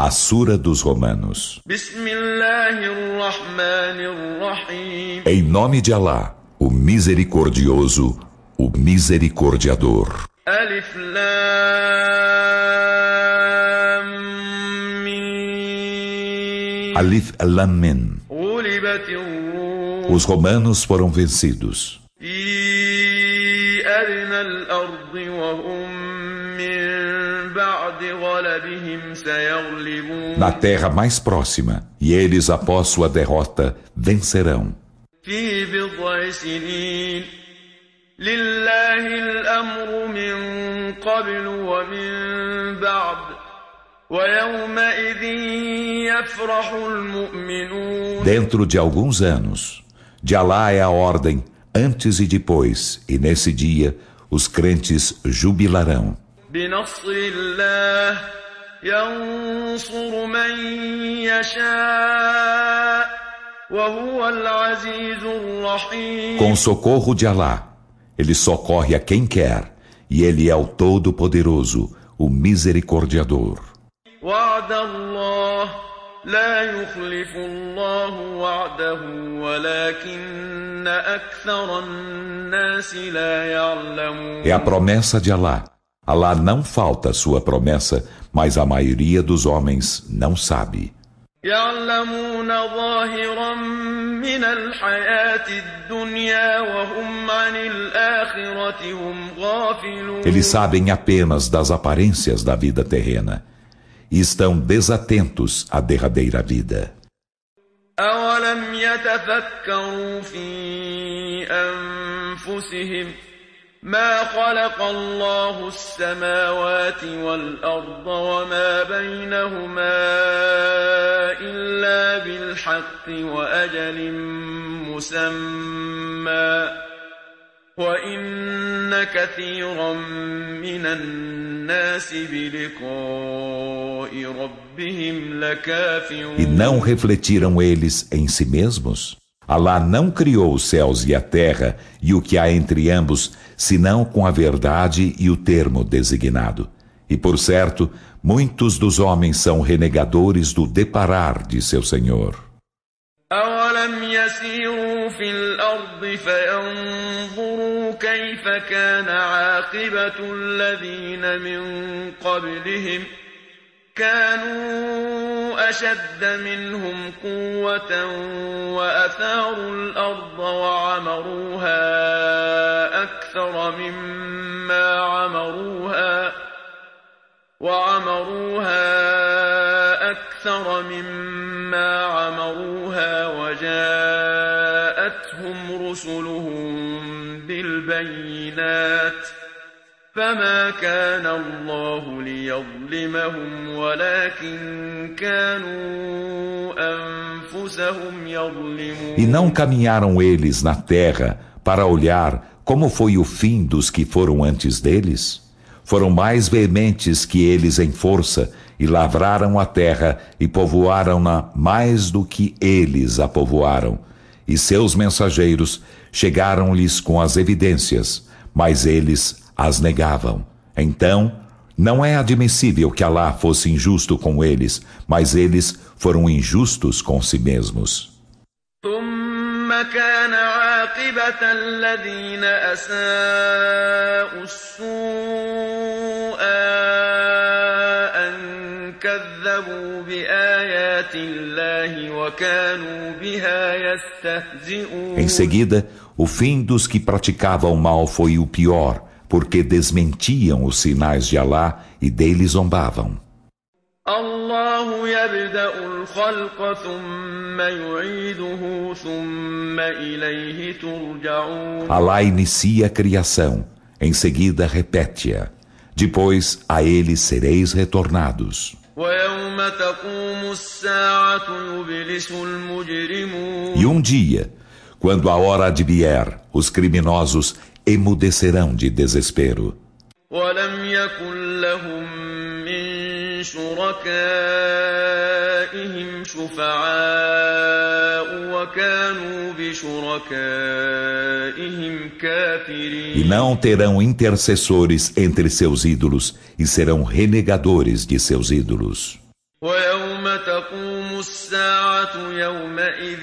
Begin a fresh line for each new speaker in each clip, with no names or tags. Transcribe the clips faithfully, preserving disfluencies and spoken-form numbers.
A Sura dos Romanos. Em nome de Alá, o Misericordioso, o Misericordiador.
Alif Lam Mim.
Alif Lam Mim. Os romanos foram vencidos. Na terra mais próxima, e eles, após sua derrota, vencerão. Dentro de alguns anos, de Alá é a ordem, antes e depois, e nesse dia, os crentes jubilarão. Com o socorro de Alá, ele socorre a quem quer, e ele é o Todo-Poderoso, o Misericordiador. É a promessa de Alá. Alá não falta sua promessa, mas a maioria dos homens não sabe. Eles sabem apenas das aparências da vida terrena e estão desatentos à derradeira vida.
أَوَلَمْ يَتَفَكَّرُوا فِي أَنفُسِهِمْ ما خلق الله السماوات والأرض وما بينهما إلا بالحق وأجل مسمى وإن كثيرا من الناس بلقاء ربهم لكافرون.
E não refletiram eles em si mesmos? Alá não criou os céus e a terra e o que há entre ambos, senão com a verdade e o termo designado. E por certo, muitos dos homens são renegadores do deparar de seu Senhor.
أَوَلَمْ يَسِيرُوا فِي الْأَرْضِ فَيَنظُرُوا كَيْفَ كَانَ عَاقِبَةُ الَّذِينَ مِنْ قَبْلِهِمْ كانوا أشد منهم قوة وأثاروا الأرض وعمروها أكثر مما عمروها وعمروها أكثر مما عمروها وجاءتهم رسلهم بالبينات فما كان الله ليظلمهم ولكن كانوا أنفسهم يظلمون.
E não caminharam eles na terra para olhar como foi o fim dos que foram antes deles? Foram mais veementes que eles em força e lavraram a terra e povoaram-na mais do que eles a povoaram. E seus mensageiros chegaram-lhes com as evidências, mas eles as negavam. Então, não é admissível que Alá fosse injusto com eles, mas eles foram injustos com si mesmos.
ثم كان عاقبة الذين أساءوا السوء أن كذبوا بآيات الله وكانوا بها يستهزئون.
Em seguida, o fim dos que praticavam o mal foi o pior, porque desmentiam os sinais de Alá e dele zombavam.
الله يبدأ الخلق ثم يعيده ثم إليه ترجعون.
Alá inicia a criação, em seguida repete-a. Depois a ele sereis retornados.
ويوم تقوم الساعة يبلس المجرمون.
E um dia, quando a hora advier, os criminosos emudecerão de desespero.
وَلَمْ يَكُنْ لَهُمْ مِنْ شُرَكَائِهِمْ شُفَعَاءُ وَكَانُوا بِشُرَكَائِهِمْ كَافِرِينَ.
E não terão intercessores entre seus ídolos e serão renegadores de seus ídolos.
ويوم تقوم الساعة يومئذ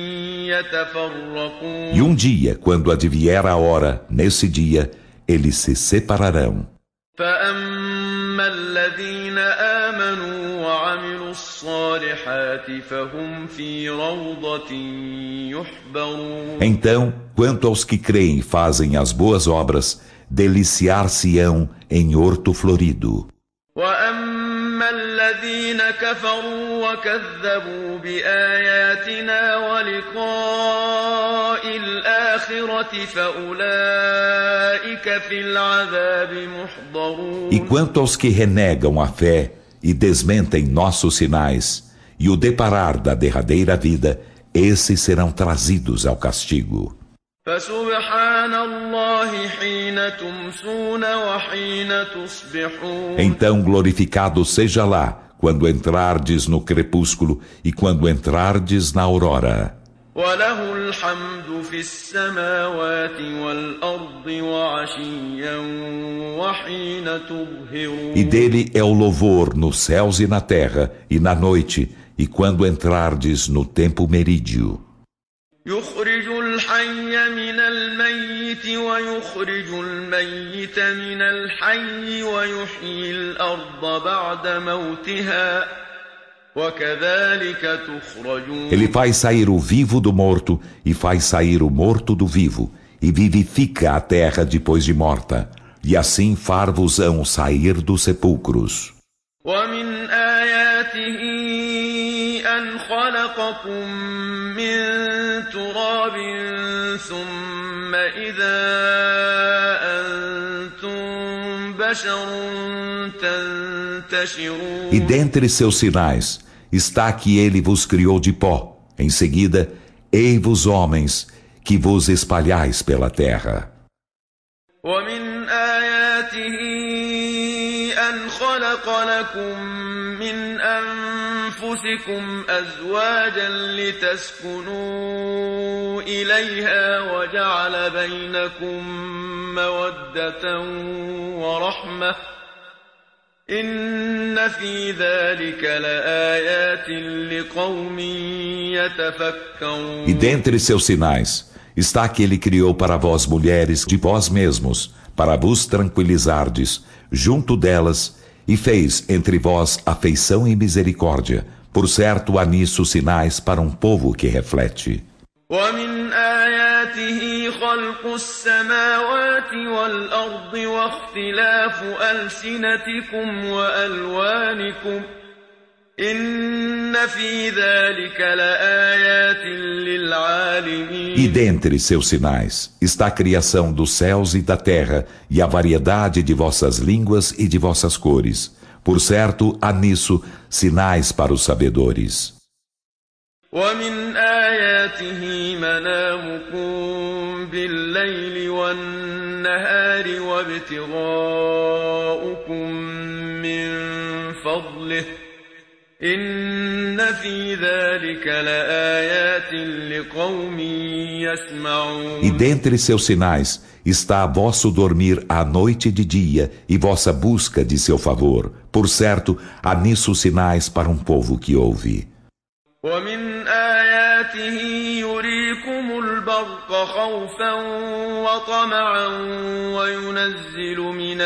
يتفرقون
E um dia, quando advier a hora, nesse dia, eles se separarão.
فأما الذين آمنوا وعملوا الصالحات فهم في روضة يحبرون
Então, quanto aos que creem e fazem as boas obras, deliciar-se-ão em horto florido.
وأما الذين كفروا وكذبوا بآياتنا ولقاء الآخرة فأولئك في العذاب محضرون
E quanto aos que renegam a fé e desmentem nossos sinais, e o deparar da derradeira vida, esses serão trazidos ao castigo.
فسبحان الله حين تمسون وحين تصبحون
Então glorificado seja lá, quando entrardes no crepúsculo e quando entrardes na aurora.
وله الحمد في السماوات والأرض وعشيا وحين تظهرون
E dele é o louvor nos céus e na terra, e na noite, e quando entrardes no tempo merídio.
يخرج الحي من الميت ويخرج الميت من الحي ويحيي الأرض بعد موتها وكذلك تخرجون
Ele faz sair o vivo do morto e faz sair o morto do vivo, e vivifica a terra depois de morta, e assim far-vos-ão sair dos sepulcros.
ومن آياته أن خلقكم من تراب ثم إذا أنتم بشر تنتشرون
E dentre seus sinais está que ele vos criou de pó. Em seguida, ei-vos homens, que vos espalhais pela terra.
ومن آياته أن خلق لكم من أنفسكم أزواجا لتسكنوا إليها وجعل بينكم مودة ورحمة إن في ذلك لآيات لقوم يتفكرون
E dentre seus sinais está que ele criou para vós mulheres de vós mesmos, para vos tranquilizardes, junto delas, e fez entre vós afeição e misericórdia. Por certo, há nisso sinais para um povo que reflete.
ومن آياته خلق السماوات والأرض واختلاف ألسنتكم وألوانكم إن في ذلك لآيات للعالمين
E dentre seus sinais está a criação dos céus e da terra e a variedade de vossas línguas e de vossas cores. Por certo, há nisso sinais para os sabedores.
ومن آياته منامكم بالليل والنهار وابتغاؤكم من فضله إن في ذلك لآيات لقوم يسمعون
E dentre seus sinais está vosso dormir à noite e de dia e vossa busca de seu favor. Por certo, há nisso sinais para um povo que ouve.
ومن آياته يريكم البرق خوفا وطمعا وينزل من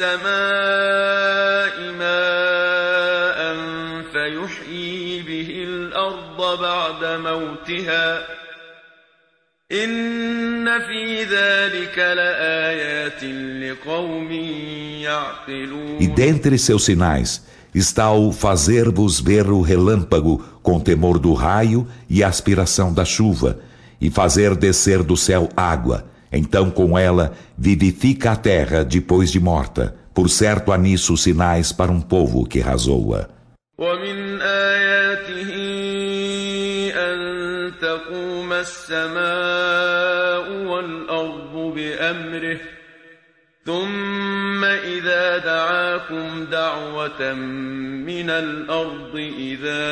السماء ماء فيحيي به الأرض بعد موتها إن في ذلك لآيات لقوم يعقلون
E dentre seus sinais está o fazer-vos ver o relâmpago com temor do raio e a aspiração da chuva, e fazer descer do céu água. Então com ela vivifica a terra depois de morta. Por certo há nisso sinais para um povo que razoa.
ومن آياته أن تقوم السماء والأرض بأمره ثم إذا دعاكم دعوة من الأرض إذا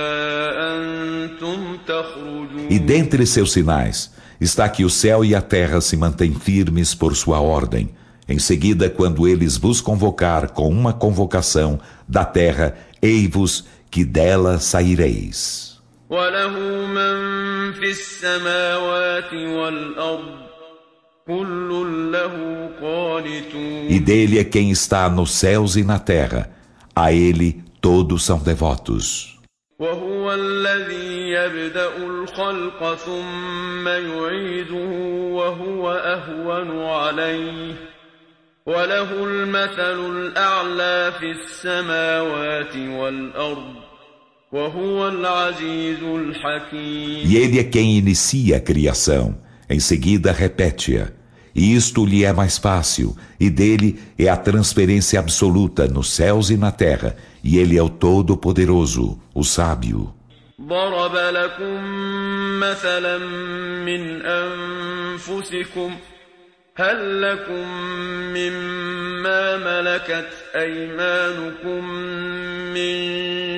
أنتم تخرجون
E dentre seus sinais está que o céu e a terra se mantêm firmes por sua ordem. Em seguida, quando eles vos convocar com uma convocação da terra, ei-vos que dela saireis.
وله من في السماوات والأرض كل له قانتون.
E dele é quem está nos céus e na terra. A ele todos são devotos.
وهو الذي يبدأ الخلق ثم يعيده وهو أهون عليه وله المثل الأعلى في السماوات والأرض وهو العزيز الحكيم.
E ele é quem inicia a criação, em seguida repete-a. E isto lhe é mais fácil, e dele é a transferência absoluta nos céus e na terra, e ele é o Todo-Poderoso, o Sábio.
ضرب لكم مثلا من أنفسكم هل لكم مما ملكت أيمانكم من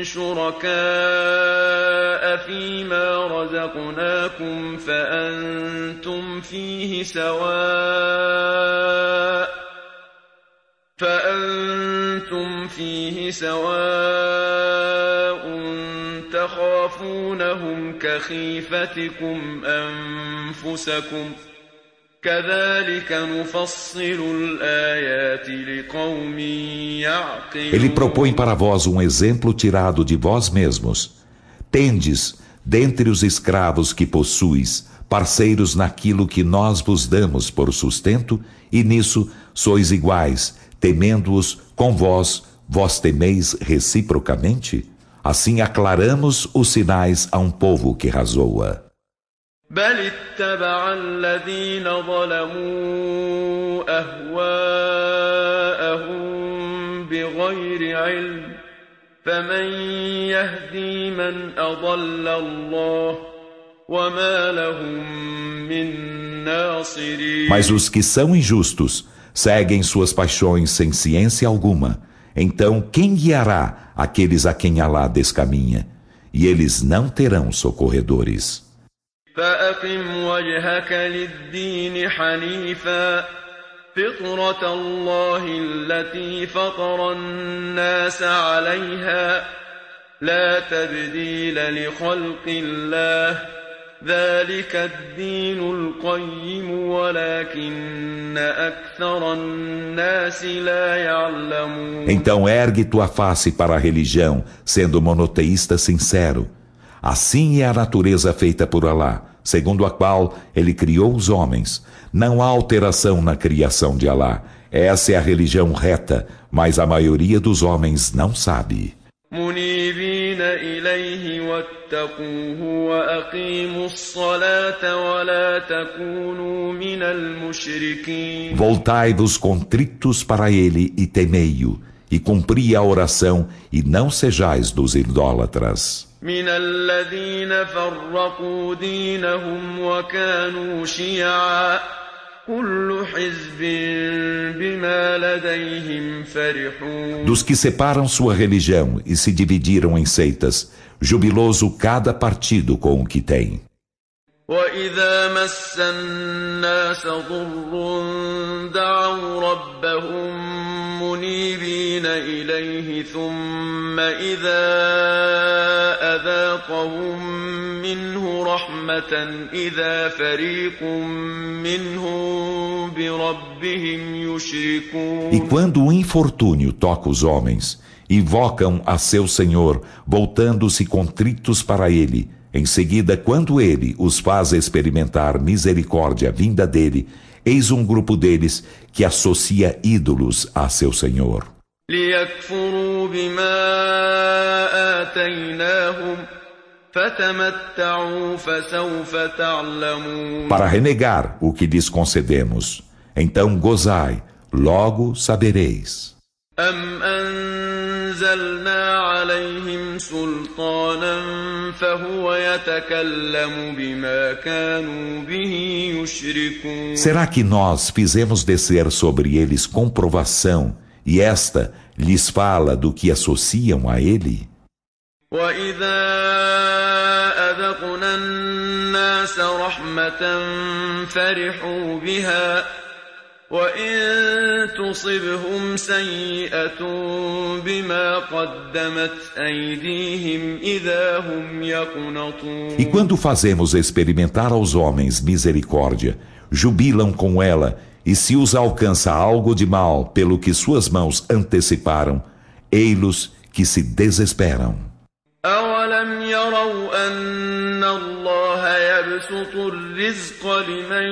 شركاء فيما رزقناكم فأنتم فيه سواء فأنتم فيه سواء تخافونهم كخيفتكم أنفسكم كذلك نفصل الآيات لقوم يعقلون.
Ele propõe para vós um exemplo tirado de vós mesmos. Tendes, dentre os escravos que possuis, parceiros naquilo que nós vos damos por sustento, e nisso sois iguais, temendo-os com vós, vós temeis reciprocamente? Assim aclaramos os sinais a um povo que razoa.
بل اتبع الذين ظلموا أهواءهم بغير علم فمن يهدي من أضل الله وما لهم من ناصرين.
Mas os que são injustos seguem suas paixões sem ciência alguma. Então quem guiará aqueles a quem Alá descaminha? E eles não terão socorredores.
فأقم وجهك للدين حنيفا فطرة الله التي فطر الناس عليها لا تبديل لخلق الله ذلك الدين القيم ولكن أكثر الناس لا يعلمون.
Então ergue tua face para a religião, sendo monoteísta sincero. Assim é a natureza feita por Alá, segundo a qual Ele criou os homens. Não há alteração na criação de Alá. Essa é a religião reta, mas a maioria dos homens não sabe.
منيبين إليه واتقوه وأقيموا الصلاة ولا تكونوا من المشركين.
Voltai-vos contritos para Ele e temei-o, e cumpri a oração, e não sejais dos idólatras.
من الذين فرقوا دينهم وكانوا شيعا كل حزب بما لديهم فرحون.
Dos que separam sua religião e se dividiram em seitas, jubiloso cada partido com o que tem.
وإذا مس الناس ضر دعوا ربهم منيبين إليه ثم إذا أذاقهم منه رحمة إذا فريق منهم بربهم يشركون.
E quando o infortúnio toca os homens, invocam a seu Senhor, voltando-se contritos para Ele. Em seguida, quando Ele os faz experimentar misericórdia vinda dele, eis um grupo deles que associa ídolos a seu Senhor.
ليكفروا بما آتيناهم فتمتعوا فسوف تعلمون.
Para renegar o que lhes concedemos. Então gozai, logo sabereis.
أم أنزلنا عليهم سلطانا فهو يتكلم بما كانوا به يشركون.
Será que nós fizemos descer sobre eles comprovação, e esta lhes fala do que associam a ele?
وإذا أذقنا الناس رحمة فرحوا بها وإن تصبهم سيئة بما قدمت أيديهم إذا هم يقنطون.
E quando fazemos experimentar aos homens misericórdia, jubilam com ela, e se os alcança algo de mal pelo que suas mãos anteciparam, ei-los que se desesperam.
أولم يروا أن الله يبسط الرزق لمن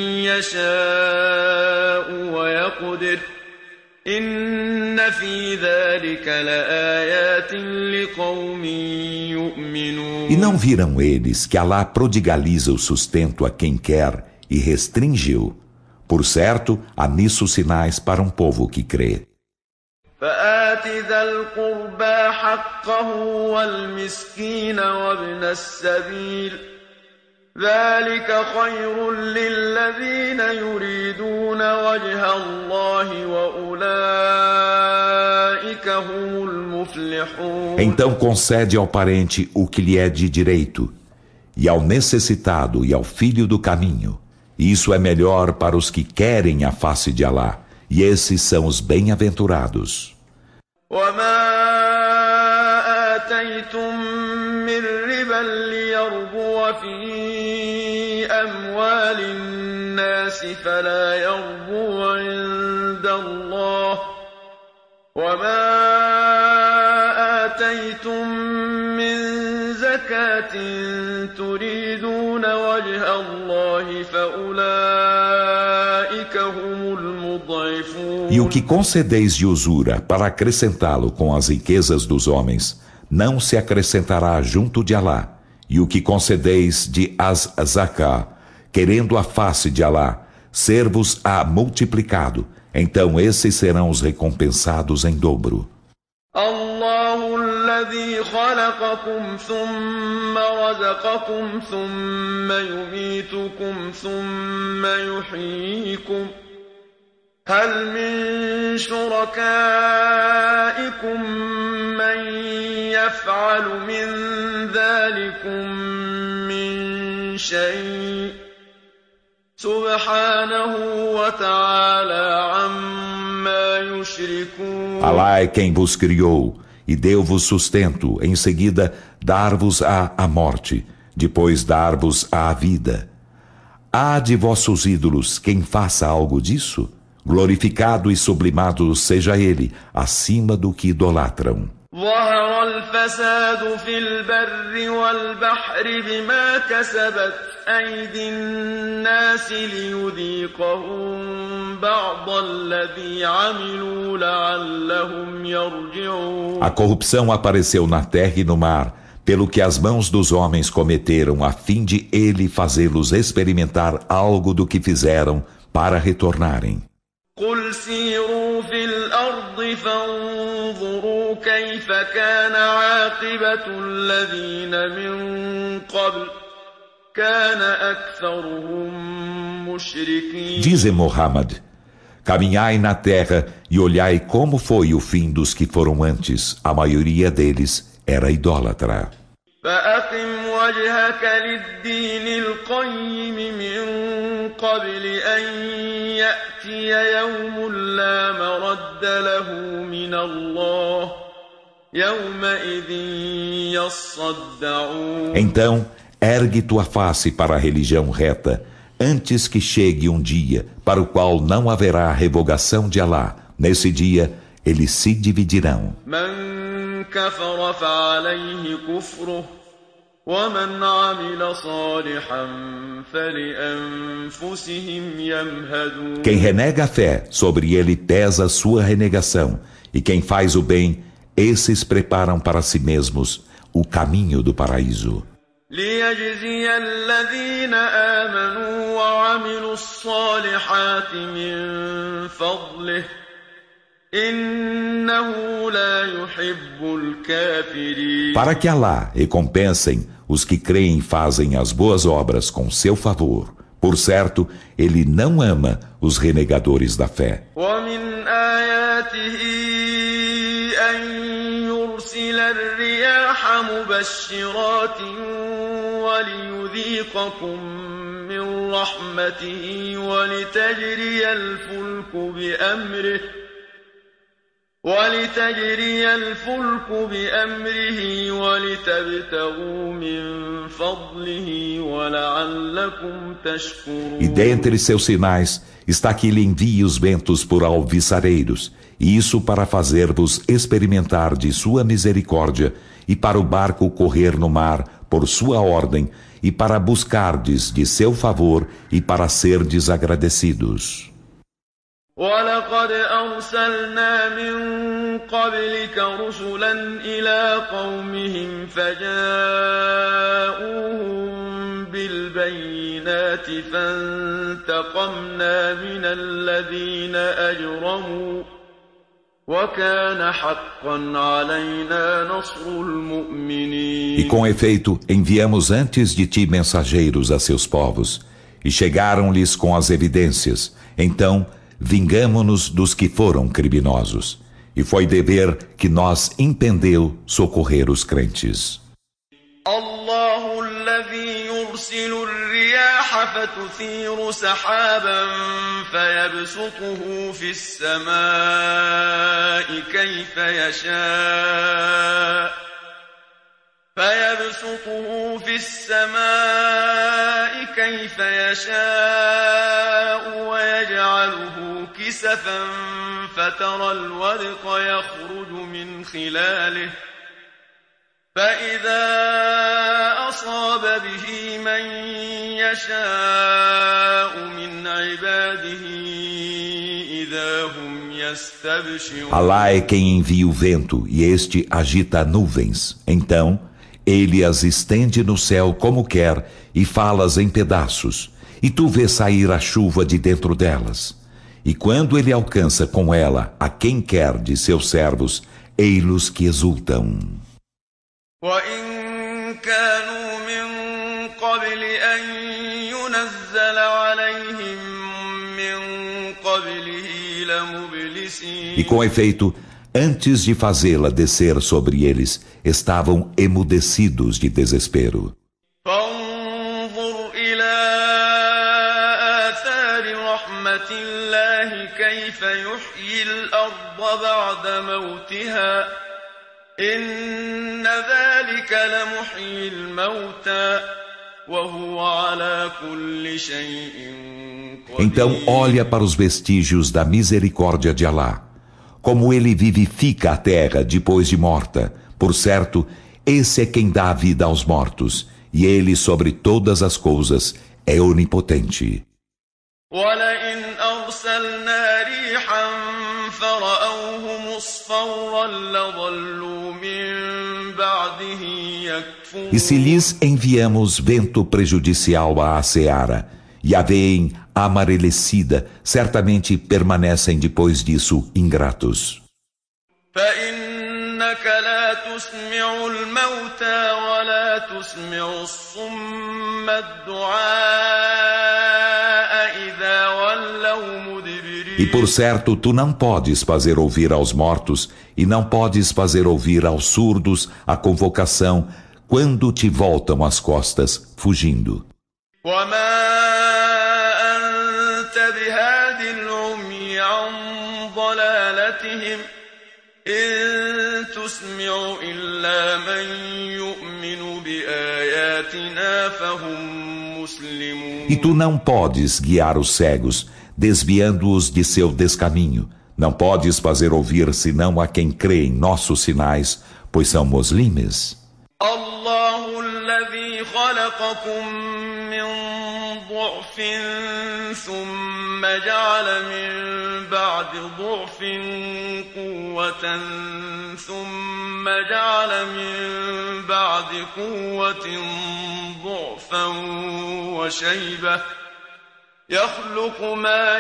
يشاء ويقدر إن في ذلك لآيات لقوم يؤمنون.
E não viram eles que Alá prodigaliza o sustento a quem quer e restringe-o? Por certo, há nisso sinais para um povo que crê.
فآت ذا القربى حقه والمسكين وابن السبيل ذلك خير للذين يريدون وجه الله وأولئك هم المفلحون.
Então concede ao parente o que lhe é de direito, e ao necessitado e ao filho do caminho. Isso é melhor para os que querem a face de Alá, e esses são os bem-aventurados.
وما آتيتم من ربا ليربو في أموال الناس فلا يربو عند الله وما آتيتم من زكاة تريدون وجه الله فأولئك هم المضعفون.
E o que concedeis de usura para acrescentá-lo com as riquezas dos homens, não se acrescentará junto de Alá. E o que concedeis de az-zaká, querendo a face de Alá, ser-vos-á multiplicado, então esses serão os recompensados em dobro.
الله الذي خلقكم ثم رزقكم ثم يميتكم ثم يحييكم هل من شركائكم من يفعل من ذلكم من شيء سبحانه وتعالى عما يشركون.
Alá é quem vos criou e deu-vos sustento, em seguida dar-vos-á a morte, depois dar-vos-á a vida. Há de vossos ídolos quem faça algo disso? Glorificado e sublimado seja ele, acima do que idolatram.
ظهر الفساد في البر والبحر بما كسبت أيدي الناس ليذيقهم بعض الذي عملوا لعلهم يرجعون.
A corrupção apareceu na terra e no mar, pelo que as mãos dos homens cometeram, a fim de ele fazê-los experimentar algo do que fizeram para retornarem.
قل سيروا في الأرض فانظروا كيف كان عاقبة الذين من قبل كان أكثرهم مشركين.
Dize Muhammad, caminhai na terra e olhai como foi o fim dos que foram antes. A maioria deles era idólatra.
فأقم وجهك للدين القيم من قبل أن يأتي يوم لا مرد له من الله يومئذ يصدعون.
Então, ergue tua face para a religião reta, antes que chegue um dia para o qual não haverá revogação de Alá. Nesse dia, eles se dividirão.
من كفر فعليه كفره ومن عمل صالحا فلأنفسهم يمهدون.
Quem renega a fé, sobre ele pesa sua renegação, e quem faz o bem, esses preparam para si mesmos o caminho do paraíso.
ليجزي الذين آمنوا وعملوا الصالحات من فضله إنه لا يحب الكافرين.
Para que Alá recompensem os que creem e fazem as boas obras com seu favor. Por certo, ele não ama os renegadores da fé.
ومن آياته أن ليرسل الرياح مبشرات وليذيقكم من رحمته ولتجري الفلك بأمره ولتجري الفلك بأمره ولتبتغوا من فضله ولعلكم تشكرون.
E dentre seus sinais está que ele envia os ventos por alviçareiros, e isso para fazer-vos experimentar de sua misericórdia, e para o barco correr no mar por sua ordem, e para buscardes de seu favor, e para serdes agradecidos.
ولقد أرسلنا من قبلك رسلا إلى قومهم فجاءوهم بالبينات فانتقمنا من الذين أجرموا وكان حقا علينا نصر المؤمنين.
E com efeito, enviamos antes de ti mensageiros a seus povos, e chegaram-lhes com as evidências. Então, vingamo-nos dos que foram criminosos. E foi dever que nós impendeu socorrer os crentes.
الله الذي يرسل الرياح فتثير سحابا فيبسطه في السماء كيف يشاء فيبسطه في السماء كيف يشاء ويجعله كسفا فترى الودق يخرج من خلاله فإذا أصاب به من يشاء من عباده إذا هم يستبشرون.
Alá é quem envia o vento e este agita nuvens. Então, ele as estende no céu como quer e fala-as em pedaços. E tu vês sair a chuva de dentro delas. E quando ele alcança com ela a quem quer de seus servos, ei-los que exultam.
وإن كانوا من قبل أن ينزل عليهم من قبله لمبلسين.
E com efeito, antes de fazê-la descer sobre eles, estavam emudecidos de desespero.
فانظر إلى آثار رحمة الله كيف يحيي الأرض بعد موتها إن ذلك لمحيي الموتى وهو على كل شيء قدير.
Então olha para os vestígios da misericórdia de Alá, como ele vivifica a terra depois de morta. Por certo, esse é quem dá a vida aos mortos, e ele sobre todas as coisas é onipotente.
ولئن أرسلنا ريحا فرأوه مصفرا لظلوا من بعده يكفرون.
E se lhes enviamos vento prejudicial à seara, e a veem amarelecida, certamente permanecem depois disso ingratos.
فإنك لا تسمع الموتى ولا تسمع الصم الدعاء إذا ولوا مدبرين.
E por certo, tu não podes fazer ouvir aos mortos, e não podes fazer ouvir aos surdos a convocação, quando te voltam as costas, fugindo.
وما أنت بهاد العمي عن ضلالتهم إن تسمع إلا من يؤمن بآياتنا فهم مسلمون.
E tu não podes guiar os cegos, desviando-os de seu descaminho. Não podes fazer ouvir senão a quem crê em nossos sinais, pois são muslimes.
الله الذي خلقكم من ضعف ثم جعل من بعد ضعف قوة ثم جعل من بعد قوة ضعفا وشيبة يخلق ما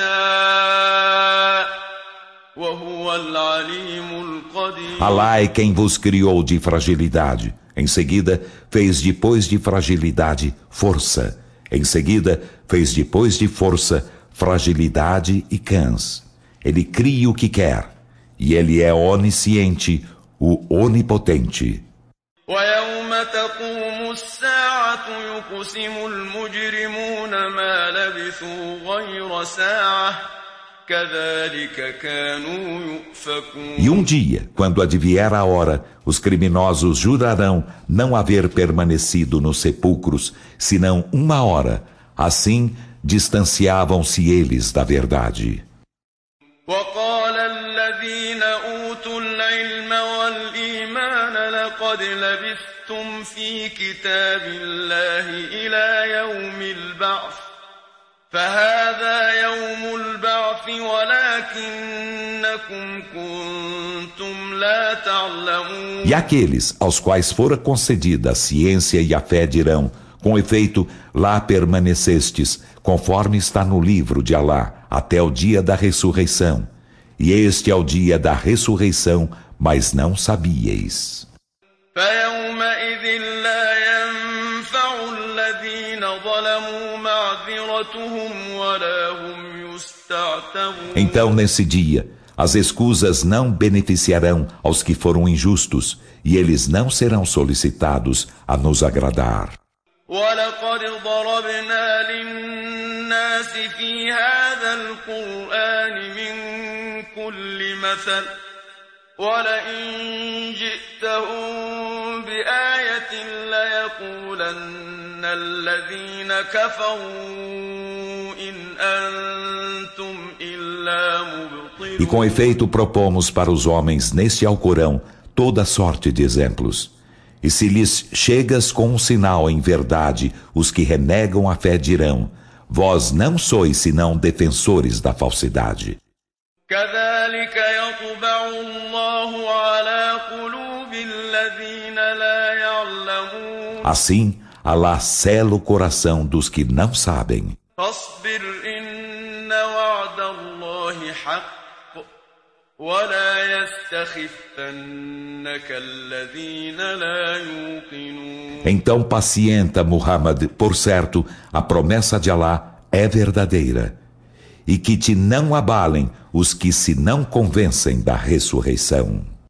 يشاء وهو العليم القدير.
Alá é quem vos criou de fragilidade. Em seguida, fez depois de fragilidade, força. Em seguida, fez depois de força, fragilidade e cãs. Ele cria o que quer. E ele é onisciente, o Onipotente.
ويوم تقوم الساعة يقسم المجرمون ما لبثوا غير ساعة كذلك كانوا يؤفكون.
E um dia, quando advier a hora, os criminosos jurarão não haver permanecido nos sepulcros, senão uma hora. Assim, distanciavam-se eles da verdade.
وقال الذين أوتوا العلم والإيمان لقد لبثتم في كتاب الله إلى يوم البعث فهذا يوم البعث ولكنكم كنتم لا تعلمون.
E aqueles aos quais fora concedida a ciência e a fé dirão: com efeito, lá permanecestes, conforme está no livro de Alá, até o dia da ressurreição. E este é o dia da ressurreição, mas não sabíeis.
فيومئذ لا ينفع الذين ظلموا معذرتهم ولا هم يستعتبون.
Então, nesse dia, as escusas não beneficiarão aos que foram injustos, e eles não serão solicitados a nos agradar.
وَلَقَدْ ضَرَبْنَا لِلنَّاسِ فِي هَذَا الْقُرْآنِ مِنْ كُلِّ مَثَلٍ وَلَئِنْ جِئْتَهُمْ بِآيَةٍ لَيَقُولَنَّ الَّذِينَ كَفَرُوا إِنْ أَنْتُمْ إِلَّا مُبْطِلُونَ.
E com efeito propomos para os homens neste Alcorão toda sorte de exemplos. E se lhes chegas com um sinal em verdade, os que renegam a fé dirão: vós não sois senão defensores da falsidade.
كذلك يطبع الله على قلوب الذين لا يعلمون.
Assim, Alá sela o coração dos que não sabem.
فاصبر إن وعد الله حق ولا يستخفنك الذين لا يوقنون.
Então pacienta, Muhammad, por certo, a promessa de Alá é verdadeira. E que te não abalem os que se não convencem da ressurreição.